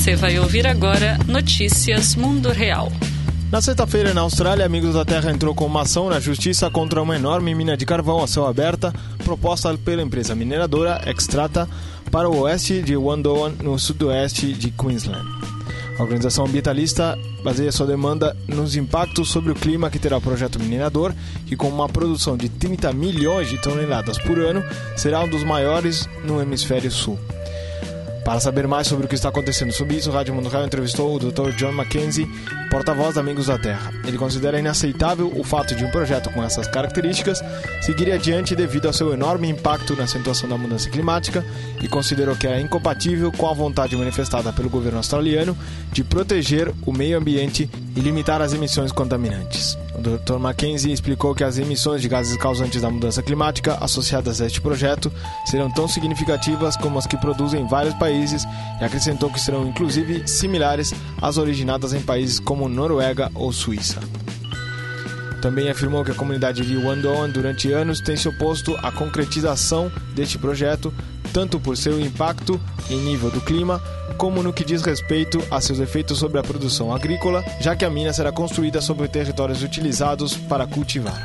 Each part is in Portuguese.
Você vai ouvir agora Notícias Mundo Real. Na sexta-feira, na Austrália, Amigos da Terra entrou com uma ação na justiça contra uma enorme mina de carvão a céu aberto proposta pela empresa mineradora Xstrata para o oeste de Wandoan, no sudoeste de Queensland. A organização ambientalista baseia sua demanda nos impactos sobre o clima que terá o projeto minerador, que com uma produção de 30 milhões de toneladas por ano, será um dos maiores no hemisfério sul. Para saber mais sobre o que está acontecendo sobre isso, o Rádio Mundo Real entrevistou o Dr. John Mackenzie, porta-voz da Amigos da Terra. Ele considera inaceitável o fato de um projeto com essas características seguir adiante devido ao seu enorme impacto na acentuação da mudança climática e considerou que é incompatível com a vontade manifestada pelo governo australiano de proteger o meio ambiente e limitar as emissões contaminantes. O Dr. Mackenzie explicou que as emissões de gases causantes da mudança climática associadas a este projeto serão tão significativas como as que produzem em vários países e acrescentou que serão inclusive similares às originadas em países como Noruega ou Suíça. Também afirmou que a comunidade de Wandoan durante anos tem se oposto à concretização deste projeto, tanto por seu impacto em nível do clima, como no que diz respeito a seus efeitos sobre a produção agrícola, já que a mina será construída sobre territórios utilizados para cultivar.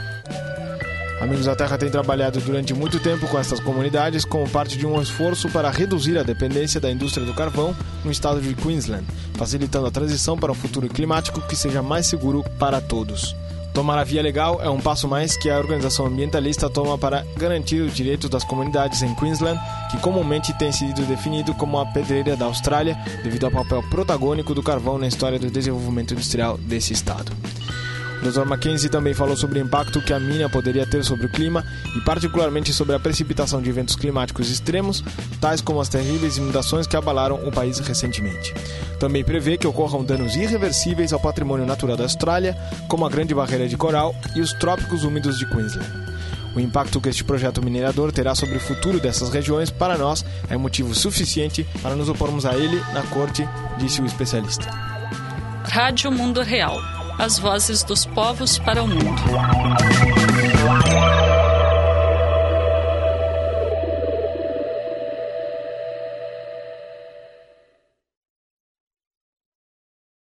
Amigos da Terra tem trabalhado durante muito tempo com estas comunidades como parte de um esforço para reduzir a dependência da indústria do carvão no estado de Queensland, facilitando a transição para um futuro climático que seja mais seguro para todos. Tomar a via legal é um passo mais que a organização ambientalista toma para garantir os direitos das comunidades em Queensland, que comumente tem sido definido como a pedreira da Austrália, devido ao papel protagônico do carvão na história do desenvolvimento industrial desse estado. O Dr. Mackenzie também falou sobre o impacto que a mina poderia ter sobre o clima e particularmente sobre a precipitação de eventos climáticos extremos, tais como as terríveis inundações que abalaram o país recentemente. Também prevê que ocorram danos irreversíveis ao patrimônio natural da Austrália, como a Grande Barreira de Coral e os trópicos úmidos de Queensland. O impacto que este projeto minerador terá sobre o futuro dessas regiões, para nós, é motivo suficiente para nos opormos a ele na corte, disse o especialista. Rádio Mundo Real. As vozes dos povos para o mundo.